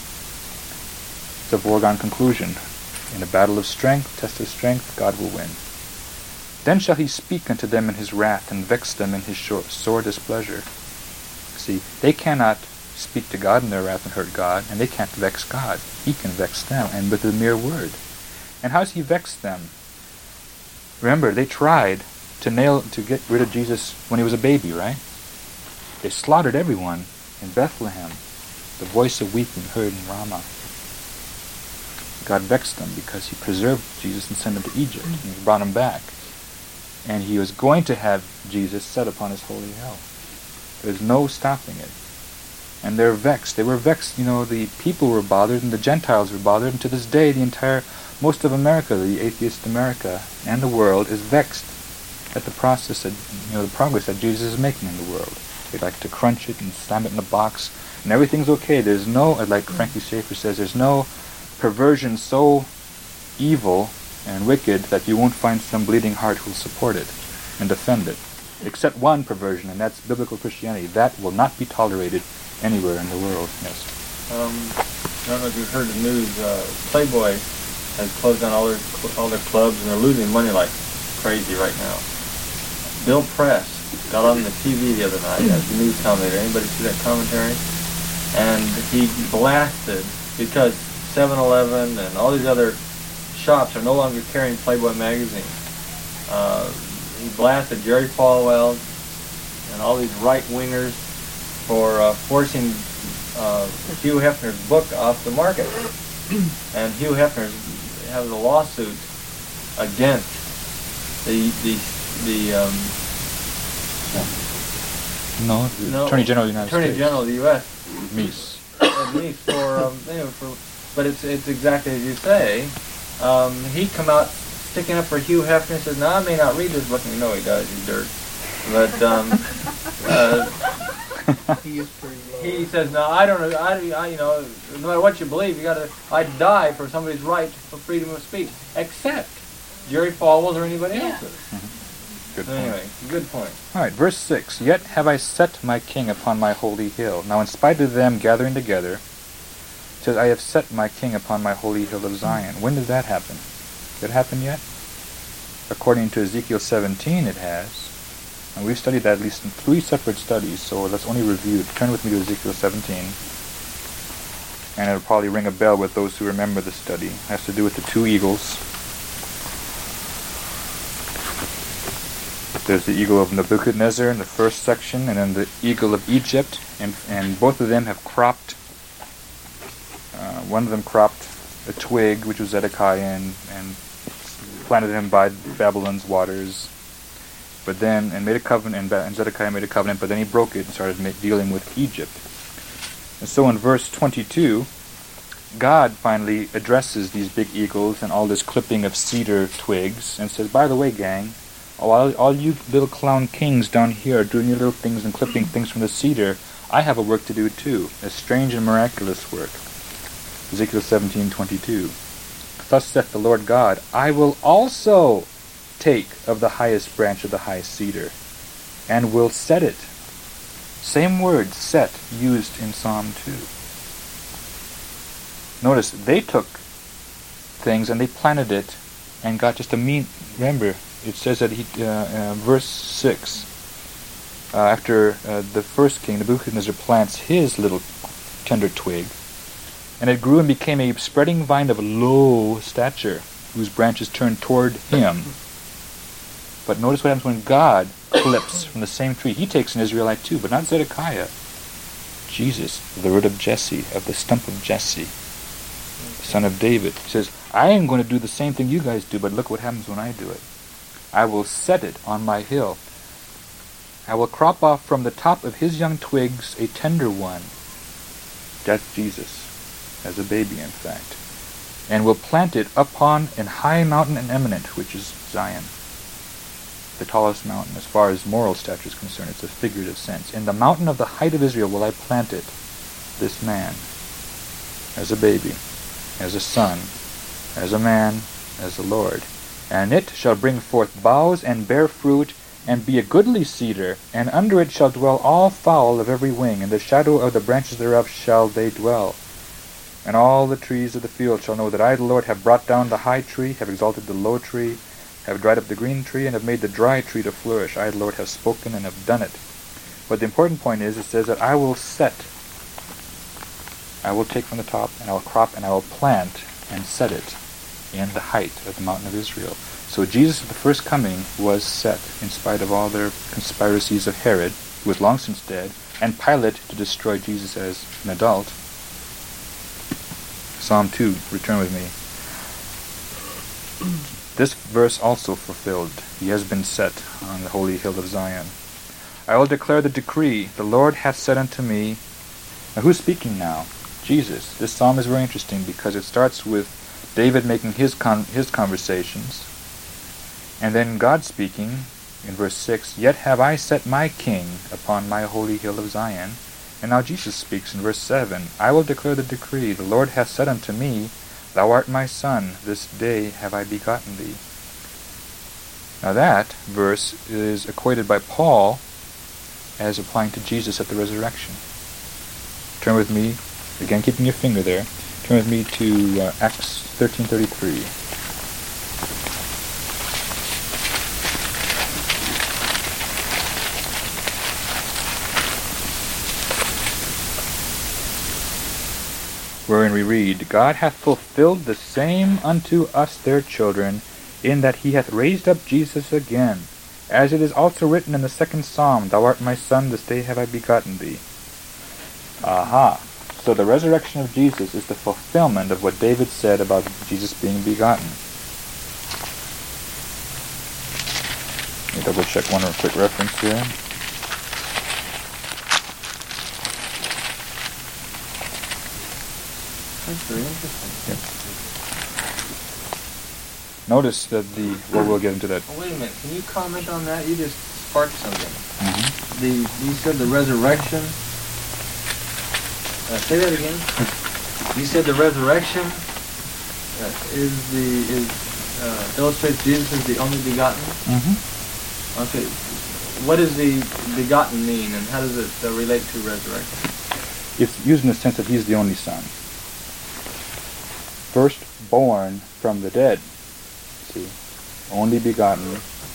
it's a foregone conclusion. In a battle of strength, test of strength, God will win. Then shall he speak unto them in his wrath, and vex them in his sore displeasure. See, they cannot speak to God in their wrath and hurt God, and they can't vex God. He can vex them, and with a mere word. And how does he vex them? Remember, they tried to nail to get rid of Jesus when he was a baby, right? They slaughtered everyone in Bethlehem. The voice of weeping heard in Ramah. God vexed them because he preserved Jesus and sent him to Egypt, and he brought him back. And he was going to have Jesus set upon his holy hill. There's no stopping it. And they're vexed. They were vexed. You know, the people were bothered, and the Gentiles were bothered, and to this day, the entire, most of America, the atheist America, and the world is vexed at the process, that, you know, the progress that Jesus is making in the world. They like to crunch it and slam it in a box, and everything's okay. There's no, like Frankie Schaeffer says, there's no perversion so evil and wicked that you won't find some bleeding heart who will support it and defend it. Except one perversion, and that's biblical Christianity. That will not be tolerated anywhere in the world. Yes. Um, I don't know if you've heard the news. Uh, Playboy has closed down all their all their clubs, and they're losing money like crazy right now. Bill Press got on the T V the other night as the news commentator. Anybody see that commentary? And he blasted because seven eleven and all these other shops are no longer carrying Playboy magazine. Uh, he blasted Jerry Falwell and all these right-wingers for uh, forcing uh, Hugh Hefner's book off the market. And Hugh Hefner has a lawsuit against the the the um, no, the no, Attorney General of the United Attorney States. General of the U S Meese. Uh, Meese for um, you know, for, but it's it's exactly as you say. Um, he come out sticking up for Hugh Hefner and says, "No, I may not read this book." And you know he does, you dirt. But um, uh, he is pretty low. He says, "No, I don't know. I, I, you know, no matter what you believe, you got to. I'd die for somebody's right for freedom of speech, except Jerry Falwell's or anybody Yeah. else's." Mm-hmm. Good So point. anyway, good point. All right, verse six. Yet have I set my king upon my holy hill. Now, in spite of them gathering together, it says, I have set my king upon my holy hill of Zion. When did that happen? Did it happen yet? According to Ezekiel seventeen, it has. And we've studied that at least in three separate studies, so let's only review. Turn with me to Ezekiel seventeen. And it'll probably ring a bell with those who remember the study. It has to do with the two eagles. There's the eagle of Nebuchadnezzar in the first section, and then the eagle of Egypt, and, and both of them have cropped, uh, one of them cropped a twig, which was Zedekiah, and, and planted him by Babylon's waters, but then, and made a covenant, and, and Zedekiah made a covenant, but then he broke it and started ma- dealing with Egypt. And so in verse twenty-two, God finally addresses these big eagles and all this clipping of cedar twigs, and says, by the way, gang, All, all you little clown kings down here are doing your little things and clipping things from the cedar, I have a work to do too, a strange and miraculous work. Ezekiel seventeen twenty-two. Thus saith the Lord God, I will also take of the highest branch of the high cedar, and will set it. Same word, set, used in Psalm two. Notice, they took things and they planted it and got just a mean, remember, it says that he, uh, uh, verse six, uh, after uh, the first king, Nebuchadnezzar, plants his little tender twig, and it grew and became a spreading vine of low stature, whose branches turned toward him. But notice what happens when God clips from the same tree. He takes an Israelite too, but not Zedekiah. Jesus, the root of Jesse, of the stump of Jesse, son of David. He says, I am going to do the same thing you guys do, but look what happens when I do it. I will set it on my hill. I will crop off from the top of his young twigs a tender one. That's Jesus, as a baby in fact. And will plant it upon an high mountain and eminent, which is Zion. The tallest mountain, as far as moral stature is concerned. It's a figurative sense. In the mountain of the height of Israel will I plant it, this man, as a baby, as a son, as a man, as the Lord. And it shall bring forth boughs and bear fruit, and be a goodly cedar, and under it shall dwell all fowl of every wing, and the shadow of the branches thereof shall they dwell. And all the trees of the field shall know that I, the Lord, have brought down the high tree, have exalted the low tree, have dried up the green tree and have made the dry tree to flourish. I, the Lord, have spoken and have done it. But the important point is, it says that I will set, I will take from the top, and I will crop, and I will plant, and set it in the height of the mountain of Israel. So Jesus at the first coming was set, in spite of all their conspiracies of Herod, who was long since dead, and Pilate to destroy Jesus as an adult. Psalm two, return with me. This verse also fulfilled. He has been set on the holy hill of Zion. I will declare the decree. The Lord hath said unto me. Now who's speaking now? Jesus. This psalm is very interesting because it starts with David making his con- his conversations, and then God speaking in verse six, Yet have I set my king upon my holy hill of Zion. And now Jesus speaks in verse seven, I will declare the decree. The Lord hath said unto me, Thou art my son, this day have I begotten thee. Now that verse is equated by Paul as applying to Jesus at the resurrection. Turn with me, again keeping your finger there, turn with me to uh, Acts thirteen thirty-three. Wherein we read, God hath fulfilled the same unto us their children, in that he hath raised up Jesus again, as it is also written in the second psalm, Thou art my son, this day have I begotten thee. Aha! So the resurrection of Jesus is the fulfillment of what David said about Jesus being begotten. Let me double check one quick reference here. That's very interesting. Yep. Notice that the, well, we'll get into that. Oh, wait a minute. Can you comment on that? You just sparked something. Mm-hmm. The you said the resurrection. Uh, say that again. You said the resurrection uh, is the is uh, illustrates Jesus as the only begotten. Mm-hmm. Okay. What does the begotten mean, and how does it uh, relate to resurrection? It's used in the sense that he's the only son. First born from the dead. See, only begotten,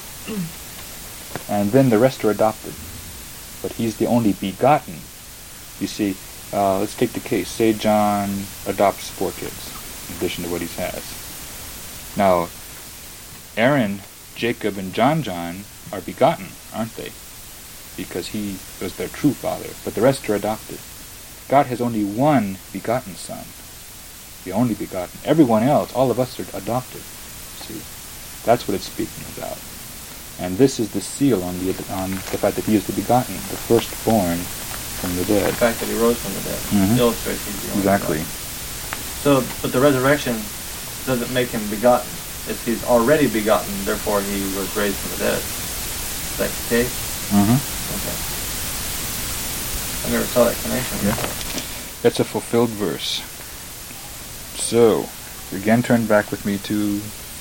and then the rest are adopted. But he's the only begotten. You see, uh, let's take the case. Say John adopts four kids, in addition to what he has. Now, Aaron, Jacob, and John John are begotten, aren't they? Because he was their true father. But the rest are adopted. God has only one begotten son. The only begotten. Everyone else, all of us are adopted. See, that's what it's speaking about. And this is the seal on the on the fact that he is the begotten, the firstborn from the dead. The fact that he rose from the dead Mm-hmm. illustrates he's the only Exactly. begotten. So, but the resurrection doesn't make him begotten. It's he's already begotten, therefore he was raised from the dead. Is that the case? Mm-hmm. Okay. I never saw that connection Yeah. before. That's a fulfilled verse. So, again turn back with me to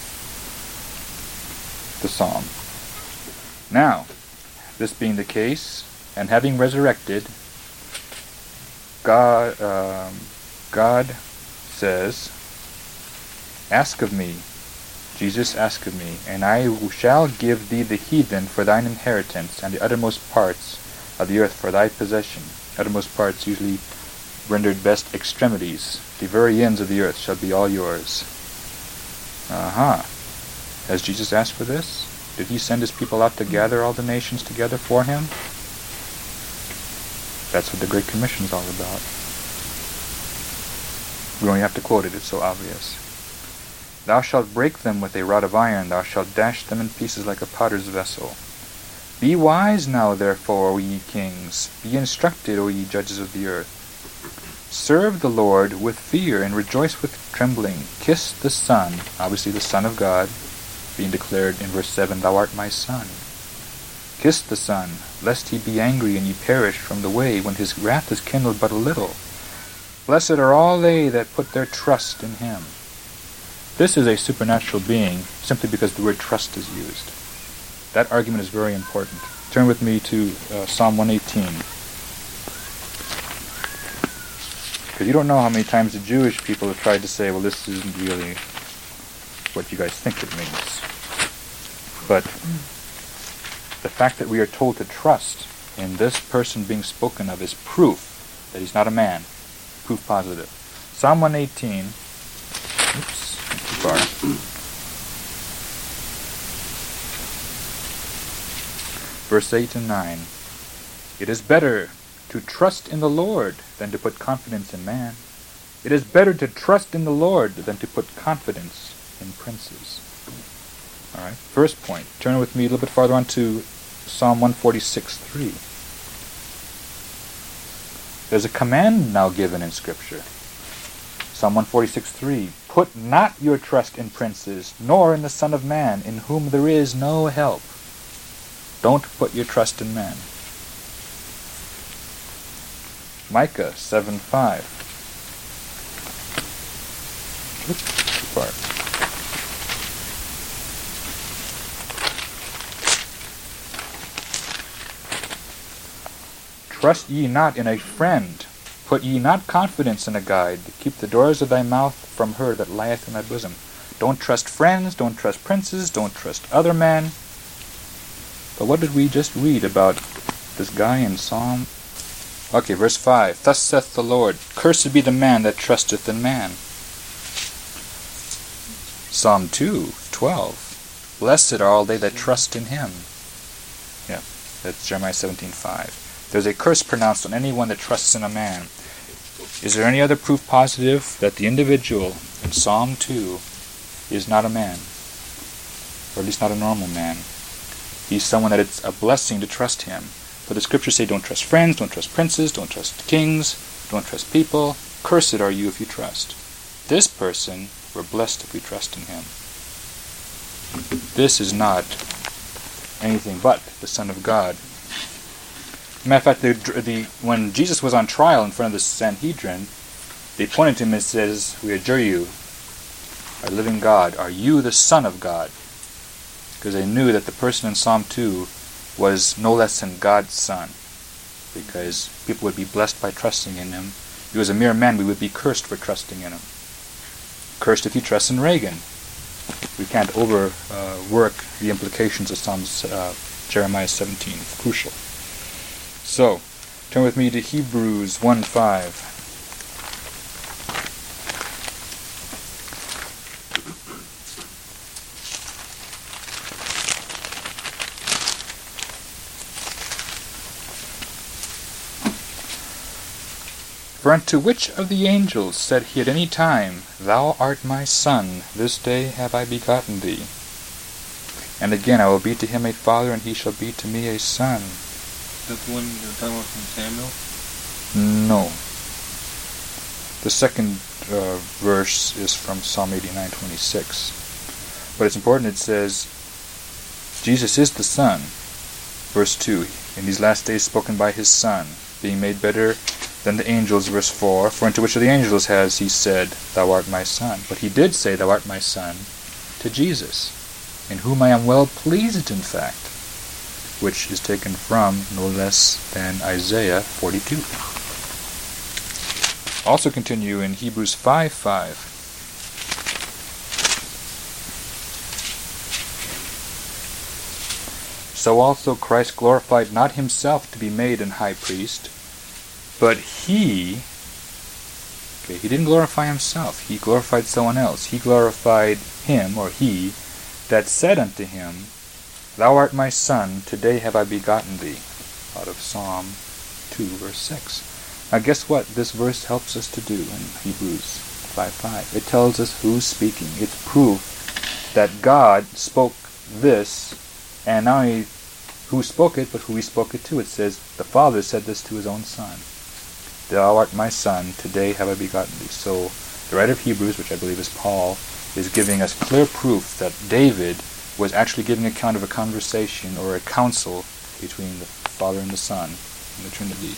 the psalm. Now, this being the case, and having resurrected, God, um, God says, Ask of me, Jesus, ask of me, and I shall give thee the heathen for thine inheritance, and the uttermost parts of the earth for thy possession. Uttermost parts usually rendered best extremities. The very ends of the earth shall be all yours. Aha. Uh-huh. Has Jesus asked for this? Did he send his people out to gather all the nations together for him? That's what the Great Commission is all about. We only have to quote it, it's so obvious. Thou shalt break them with a rod of iron, thou shalt dash them in pieces like a potter's vessel. Be wise now, therefore, O ye kings, be instructed, O ye judges of the earth. Serve the Lord with fear and rejoice with trembling. Kiss the Son, obviously the Son of God, being declared in verse seven, Thou art my Son. Kiss the Son, lest he be angry and ye perish from the way, when his wrath is kindled but a little. Blessed are all they that put their trust in him. This is a supernatural being, simply because the word trust is used. That argument is very important. Turn with me to uh, Psalm one eighteen. Because you don't know how many times the Jewish people have tried to say, well, this isn't really what you guys think it means. but the fact that we are told to trust in this person being spoken of is proof that he's not a man. Proof positive. Psalm one eighteen. Oops, too far. Verse eight and nine. It is better to trust in the Lord than to put confidence in man. It is better to trust in the Lord than to put confidence in princes. All right. First point. Turn with me a little bit farther on to Psalm one forty-six three. There's a command now given in Scripture. Psalm one forty-six three. Put not your trust in princes, nor in the Son of Man, in whom there is no help. Don't put your trust in man. Micah seven five. Oops, too far. Trust ye not in a friend, put ye not confidence in a guide. Keep the doors of thy mouth from her that lieth in thy bosom. Don't trust friends, don't trust princes, don't trust other men. But what did we just read about this guy in Psalm? Okay, verse five. Thus saith the Lord, cursed be the man that trusteth in man. Psalm two twelve. Blessed are all they that trust in him. Yeah, that's Jeremiah seventeen five. There's a curse pronounced on anyone that trusts in a man. Is there any other proof positive that the individual in Psalm two is not a man? Or at least not a normal man. He's someone that it's a blessing to trust him. But the scriptures say don't trust friends, don't trust princes, don't trust kings, don't trust people. Cursed are you if you trust. This person, we're blessed if we trust in him. This is not anything but the Son of God. Matter of fact, the, the, when Jesus was on trial in front of the Sanhedrin, they pointed to him and says, we adjure you, our living God, are you the Son of God? Because they knew that the person in Psalm two was no less than God's Son. Because people would be blessed by trusting in him. If he was a mere man, we would be cursed for trusting in him. Cursed if you trust in Reagan. We can't overwork uh, the implications of Psalms, uh, Jeremiah seventeen. It's crucial. So, turn with me to Hebrews one five. For unto which of the angels said he at any time, Thou art my Son, this day have I begotten thee? And again, I will be to him a father, and he shall be to me a son. That's one you're talking about from Samuel? No. The second uh, verse is from Psalm eighty-nine twenty-six. But it's important, it says, Jesus is the Son. Verse two, in these last days spoken by his Son, being made better than the angels. Verse four, for unto which of the angels has he said, Thou art my Son? But he did say, Thou art my Son, to Jesus, in whom I am well pleased, in fact, which is taken from no less than Isaiah forty-two. Also continue in Hebrews five five. So also Christ glorified not himself to be made an high priest, but he, okay, he didn't glorify himself, he glorified someone else. He glorified him, or he, that said unto him, Thou art my Son, today have I begotten thee. Out of Psalm two, verse six. Now guess what this verse helps us to do in Hebrews five five? It tells us who's speaking. It's proof that God spoke this, and not only who spoke it, but who he spoke it to. It says, the Father said this to his own Son. Thou art my Son, today have I begotten thee. So the writer of Hebrews, which I believe is Paul, is giving us clear proof that David was actually giving account of a conversation or a counsel between the Father and the Son in the Trinity.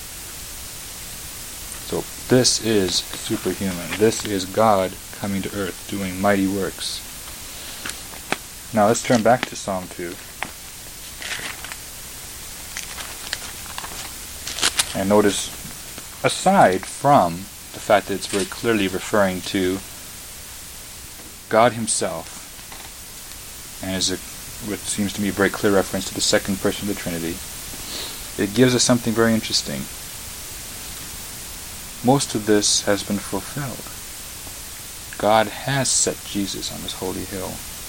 So this is superhuman. This is God coming to earth, doing mighty works. Now let's turn back to Psalm two. And notice, aside from the fact that it's very clearly referring to God himself, and is which seems to me a very clear reference to the second person of the Trinity, it gives us something very interesting. Most of this has been fulfilled. God has set Jesus on this holy hill.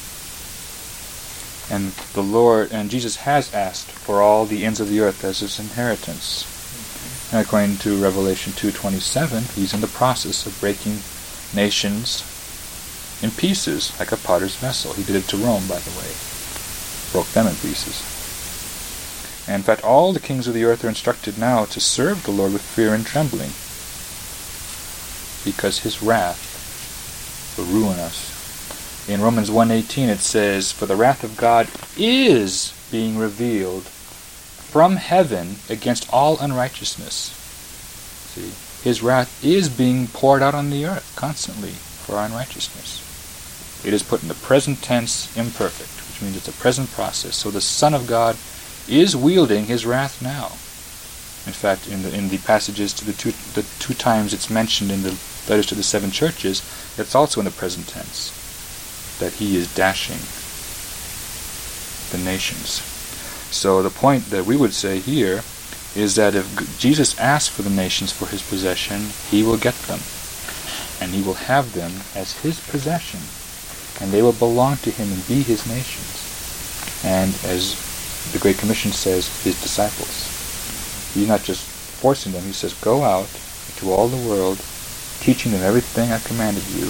And the Lord, and Jesus has asked for all the ends of the earth as his inheritance. And according to Revelation two twenty-seven, he's in the process of breaking nations in pieces, like a potter's vessel. He did it to Rome, by the way. Broke them in pieces. And in fact, all the kings of the earth are instructed now to serve the Lord with fear and trembling, because his wrath will ruin us. In Romans one eighteen it says, "For the wrath of God is being revealed from heaven against all unrighteousness." See, his wrath is being poured out on the earth constantly for our unrighteousness. It is put in the present tense imperfect, which means it's a present process. So the Son of God is wielding his wrath now. In fact, in the in the passages to the two the two times it's mentioned in the letters to the seven churches, it's also in the present tense, that he is dashing the nations. So the point that we would say here is that if Jesus asks for the nations for his possession, he will get them. And he will have them as his possession. And they will belong to him and be his nations. And as the Great Commission says, his disciples. He's not just forcing them, he says, go out into all the world, teaching them everything I commanded you.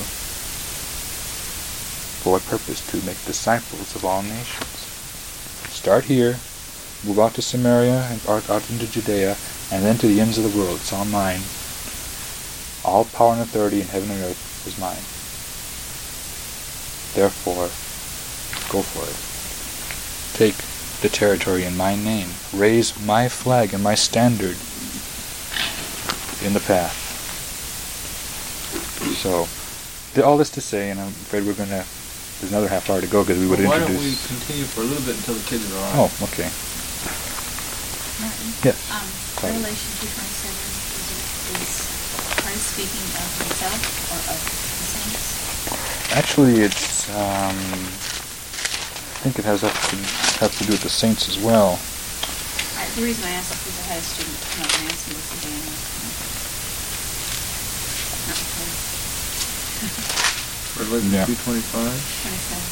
For what purpose? To make disciples of all nations. Start here, move out to Samaria, and out, out into Judea, and then to the ends of the world. It's all mine. All power and authority in heaven and earth is mine. Therefore, go for it. Take the territory in my name. Raise my flag and my standard in the path. So, all this to say, and I'm afraid we're going to, there's another half hour to go because we would well, why introduce... Why don't we continue for a little bit until the kids are on? Oh, okay. Martin? Yes. Um, Revelation two twenty-seven, is, is Christ speaking of himself or of the saints? Actually, it's, um, I think it has up to, have to do with the saints as well. I, the reason I asked is because I had a student come up and ask me this again. Not clear. Revelation Yeah. two twenty-five? twenty-seven.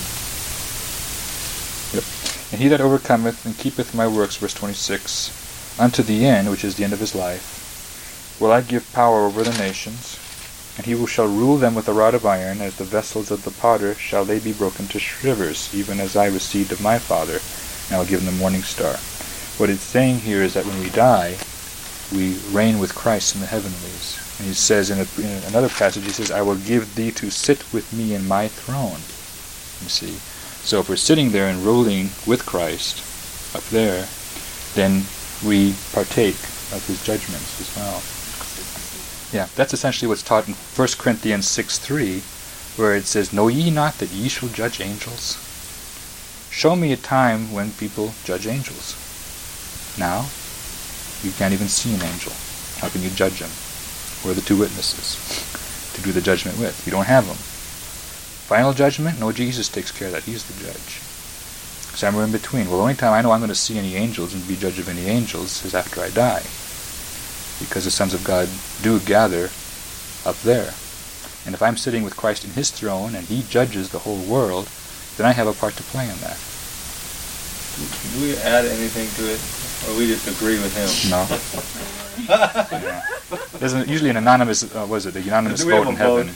Yep. And he that overcometh and keepeth my works, verse twenty-six, unto the end, which is the end of his life, will I give power over the nations, and he will shall rule them with a rod of iron, as the vessels of the potter shall they be broken to shivers, even as I received of my Father, and I will give them the morning star. What it's saying here is that when we die, we reign with Christ in the heavenlies. And he says in, a, in another passage, he says, I will give thee to sit with me in my throne. You see. So if we're sitting there and ruling with Christ up there, then we partake of his judgments as well. Yeah, that's essentially what's taught in First Corinthians six three, where it says, Know ye not that ye shall judge angels? Show me a time when people judge angels. Now, you can't even see an angel. How can you judge them? Where are the two witnesses to do the judgment with? You don't have them. Final judgment? No, Jesus takes care of that. He's the judge. Somewhere in between. Well, the only time I know I'm going to see any angels and be judge of any angels is after I die. Because the sons of God do gather up there. And if I'm sitting with Christ in his throne and he judges the whole world, then I have a part to play in that. Do we add anything to it, or we just agree with him? No. Yeah. There's an, usually an anonymous, uh, was it, a unanimous Do we vote have in a heaven.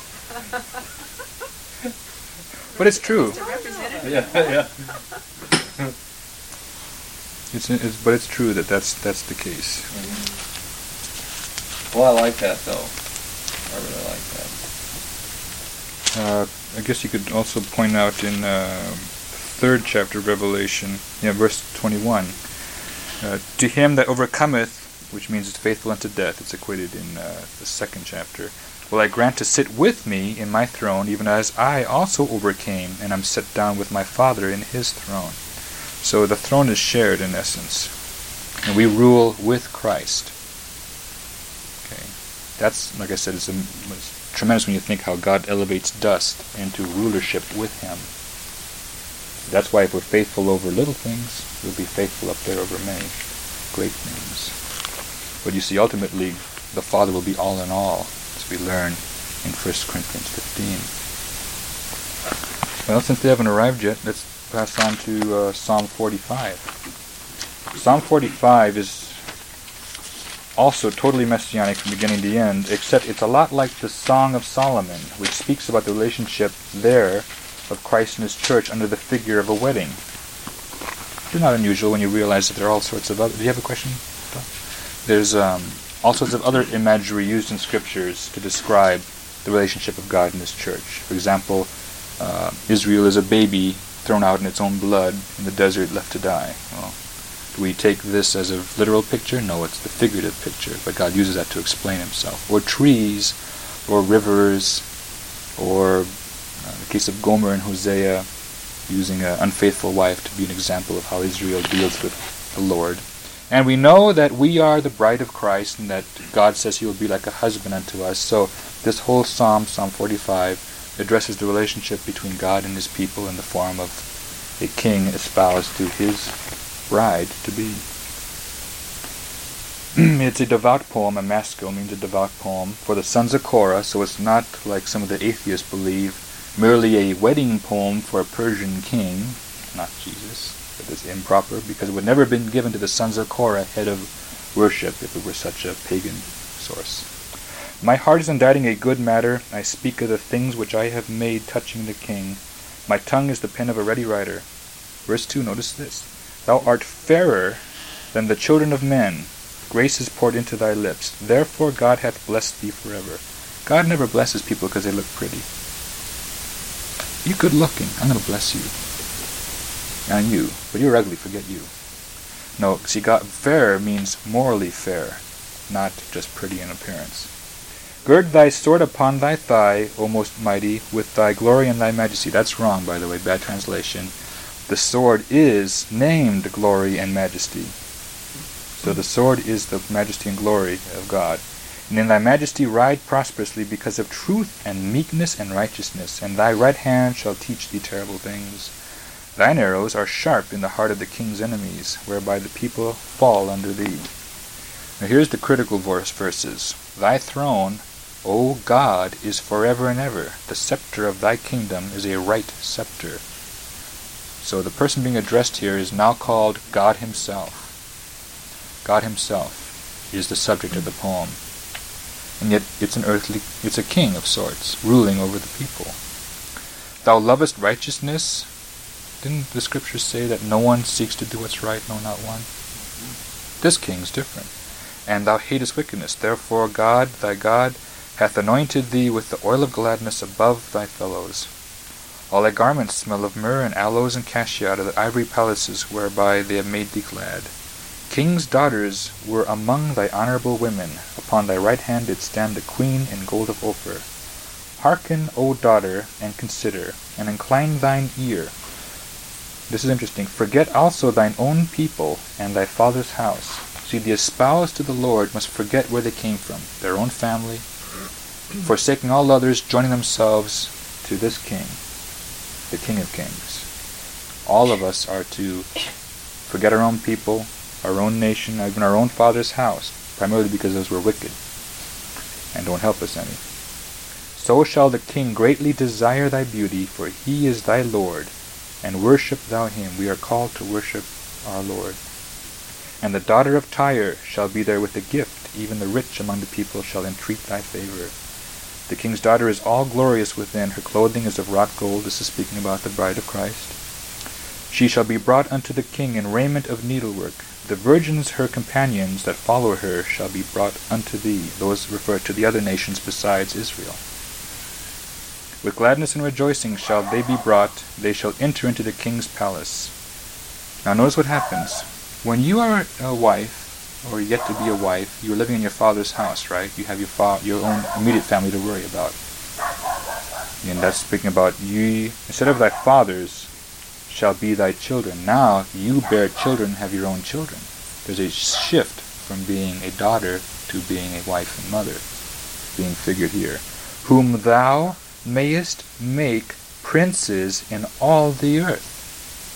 vote? But it's true. It's a representative. Yeah, yeah. It's, it's but it's true that that's that's the case. Mm-hmm. Well, I like that though. I really like that. Uh, I guess you could also point out in uh, third chapter of Revelation, yeah, verse twenty-one. Uh, to him that overcometh, which means it's faithful unto death, it's equated in uh, the second chapter, will I grant to sit with me in my throne, even as I also overcame, and am set down with my Father in his throne. So the throne is shared in essence, and we rule with Christ. Okay, that's, like I said, it's, a, it's tremendous when you think how God elevates dust into rulership with him. That's why if we're faithful over little things, we'll be faithful up there over many great things. But you see, ultimately, the Father will be all in all, as we learn in First Corinthians fifteen. Well, since they haven't arrived yet, let's pass on to uh, Psalm forty-five. Psalm forty-five is also totally messianic from beginning to end, except it's a lot like the Song of Solomon, which speaks about the relationship there of Christ and His church under the figure of a wedding. It's not unusual when you realize that there are all sorts of other... Do you have a question? There's um, all sorts of other imagery used in scriptures to describe the relationship of God and His church. For example, uh, Israel is a baby thrown out in its own blood in the desert, left to die. Well, do we take this as a literal picture? No, it's the figurative picture, but God uses that to explain Himself. Or trees, or rivers, or uh, the case of Gomer and Hosea, using an unfaithful wife to be an example of how Israel deals with the Lord. And we know that we are the bride of Christ, and that God says He will be like a husband unto us. So this whole psalm, Psalm forty-five, addresses the relationship between God and His people in the form of a king espoused to his bride to be. It's a devout poem. A maskil means a devout poem for the sons of Korah, so it's not, like some of the atheists believe, merely a wedding poem for a Persian king, not Jesus. It is improper, because it would never have been given to the sons of Korah, head of worship, if it were such a pagan source. My heart is inditing a good matter. I speak of the things which I have made touching the king. My tongue is the pen of a ready writer. Verse two, notice this. Thou art fairer than the children of men. Grace is poured into thy lips. Therefore God hath blessed thee forever. God never blesses people because they look pretty. You're good looking. I'm going to bless you. And you. But you're ugly. Forget you. No, see, God, fair means morally fair, not just pretty in appearance. Gird thy sword upon thy thigh, O most mighty, with thy glory and thy majesty. That's wrong, by the way. Bad translation. The sword is named glory and majesty. So the sword is the majesty and glory of God. And in thy majesty ride prosperously because of truth and meekness and righteousness, and thy right hand shall teach thee terrible things. Thine arrows are sharp in the heart of the king's enemies, whereby the people fall under thee. Now here's the critical verse verses. Thy throne, O God, is forever and ever. The scepter of thy kingdom is a right scepter. So the person being addressed here is now called God Himself. God Himself is the subject of the poem. And yet it's an earthly, it's a king of sorts, ruling over the people. Thou lovest righteousness. Didn't the scriptures say that no one seeks to do what's right, no, not one? This king's different. And thou hatest wickedness. Therefore God, thy God, hath anointed thee with the oil of gladness above thy fellows. All thy garments smell of myrrh and aloes and cassia out of the ivory palaces whereby they have made thee glad. King's daughters were among thy honorable women. Upon thy right hand did stand the queen in gold of Ophir. Hearken, O daughter, and consider, and incline thine ear. This is interesting. Forget also thine own people and thy father's house. See, the espoused to the Lord must forget where they came from, their own family, forsaking all others, joining themselves to this king, the King of Kings. All of us are to forget our own people, our own nation, even our own father's house, primarily because those were wicked and don't help us any. So shall the king greatly desire thy beauty, for he is thy Lord, and worship thou him. We are called to worship our Lord. And the daughter of Tyre shall be there with a gift, even the rich among the people shall entreat thy favor. The king's daughter is all glorious within, her clothing is of wrought gold. This is speaking about the bride of Christ. She shall be brought unto the king in raiment of needlework. The virgins, her companions, that follow her, shall be brought unto thee. Those refer to the other nations besides Israel. With gladness and rejoicing shall they be brought. They shall enter into the king's palace. Now notice what happens. When you are a wife, or yet to be a wife, you are living in your father's house, right? You have your fa- your own immediate family to worry about. And that's speaking about ye, instead of thy fathers, shall be thy children. Now you bear children, have your own children. There's a shift from being a daughter to being a wife and mother, being figured here. Whom thou mayest make princes in all the earth.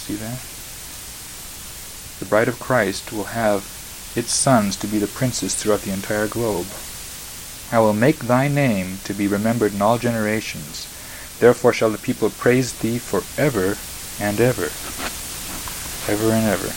See that? The bride of Christ will have its sons to be the princes throughout the entire globe. I will make thy name to be remembered in all generations. Therefore shall the people praise thee for ever and ever. Ever and ever.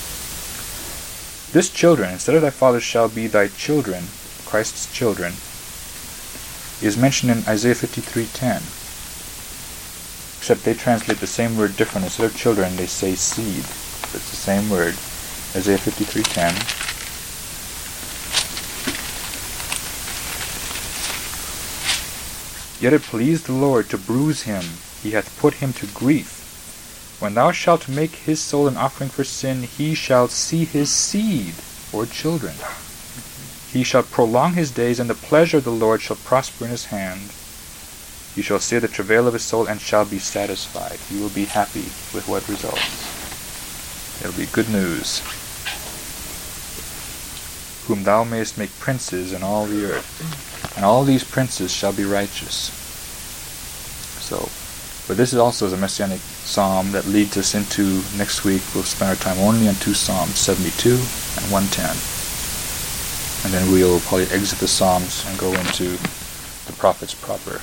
This children, instead of thy fathers shall be thy children, Christ's children, is mentioned in Isaiah fifty-three ten. Except they translate the same word differently. Instead of children, they say seed. It's the same word. Isaiah fifty-three ten. Yet it pleased the Lord to bruise him. He hath put him to grief. When thou shalt make his soul an offering for sin, he shall see his seed, or children. He shall prolong his days, and the pleasure of the Lord shall prosper in his hand. You shall see the travail of his soul, and shall be satisfied. You will be happy with what results. It will be good news. Whom thou mayest make princes in all the earth. And all these princes shall be righteous. So, but this is also a messianic psalm that leads us into next week. We'll spend our time only on two psalms, seventy-two and one ten. And then we'll probably exit the psalms and go into the prophets proper.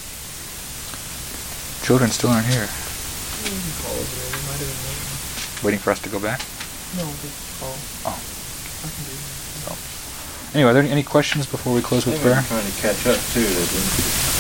Children still aren't here. Waiting for us to go back? No, just call. Oh. So. Anyway, are there any questions before we close with prayer? Trying to catch up too.